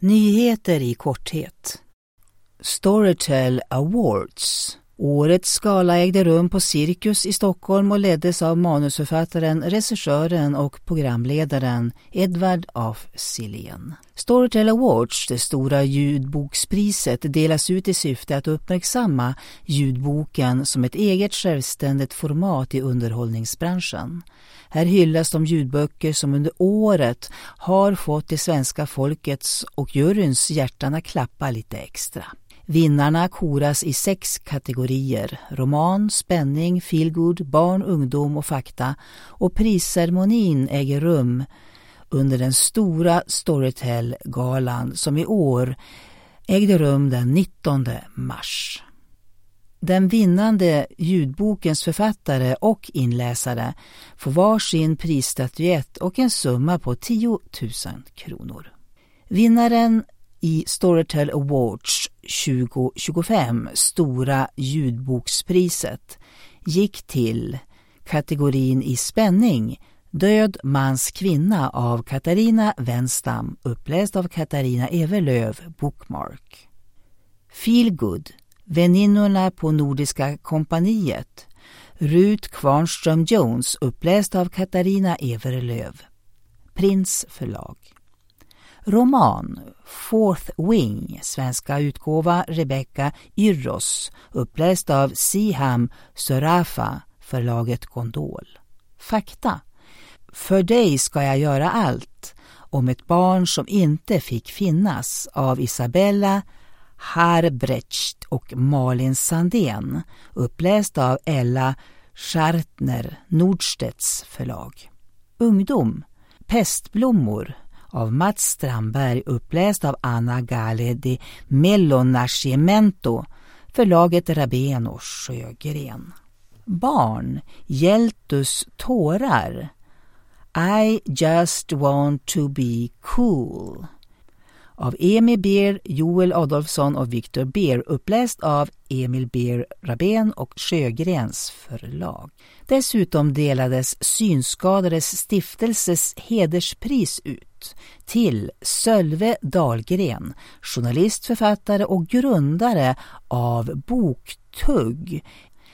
Nyheter i korthet. Storytel Awards. Årets gala ägde rum på Cirkus i Stockholm och leddes av manusförfattaren, regissören och programledaren Edward af Sillén. Storytel Awards, det stora ljudbokspriset, delas ut i syfte att uppmärksamma ljudboken som ett eget självständigt format i underhållningsbranschen. Här hyllas de ljudböcker som under året har fått det svenska folkets och juryns hjärtan att klappa lite extra. Vinnarna koras i 6 kategorier: roman, spänning, feelgood, barn, ungdom och fakta, och prisceremonin äger rum under den stora Storytel-galan som i år ägde rum den 19 mars. Den vinnande ljudbokens författare och inläsare får varsin prisstatyett och en summa på 10 000 kronor. Vinnaren i Storytel Awards 2025, stora ljudbokspriset, gick till kategorin i spänning Död mans kvinna av Katarina Wenstam, uppläst av Katarina Everlöv, Bookmark. Feelgood, Väninnorna på Nordiska kompaniet, Rut Kvarnström Jones, uppläst av Katarina Everlöv, Prins förlag. Roman, Fourth Wing, svenska utgåva Rebecca Yrros, uppläst av Siham Surafa, förlaget Gondol. Fakta, För dig ska jag göra allt, om ett barn som inte fick finnas, av Isabella Harbrecht och Malin Sandén, uppläst av Ella Schartner, Nordstedts förlag. Ungdom, Pestblommor av Mats Strandberg, uppläst av Anna Gale de Mellonascimento, förlaget Rabén och Sjögren. Barn, Hjältus tårar, I just want to be cool, av Emil Beer, Joel Adolfsson och Victor Beer, uppläst av Emil Beer, Rabén och Sjögrens förlag. Dessutom delades Synskadades stiftelses hederspris ut till Sölve Dahlgren, journalist, författare och grundare av Boktugg.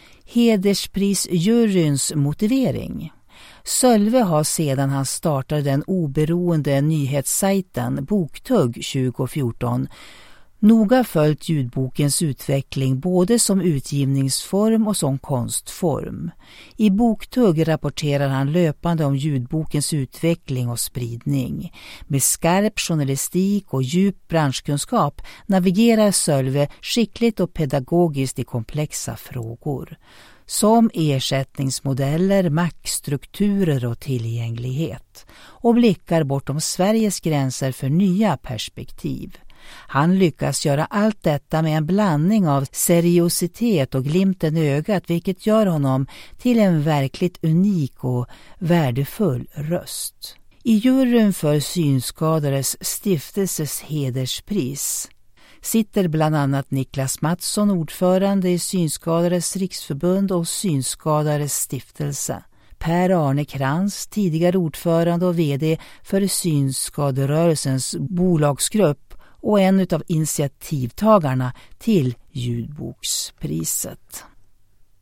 Hedersprisjuryns motivering: Sölve har sedan han startade den oberoende nyhetssajten Boktugg 2014 noga följt ljudbokens utveckling både som utgivningsform och som konstform. I Boktugg rapporterar han löpande om ljudbokens utveckling och spridning. Med skarp journalistik och djup branschkunskap navigerar Sölve skickligt och pedagogiskt i komplexa frågor, som ersättningsmodeller, maktstrukturer och tillgänglighet, och blickar bortom Sveriges gränser för nya perspektiv. Han lyckas göra allt detta med en blandning av seriositet och glimten i ögat, vilket gör honom till en verkligt unik och värdefull röst. I juryn för Synskadades stiftelses hederspris sitter bland annat Niklas Mattsson, ordförande i Synskadades riksförbund och Synskadades stiftelse, Per-Arne Krantz, tidigare ordförande och vd för Synskaderörelsens bolagsgrupp och en av initiativtagarna till ljudbokspriset.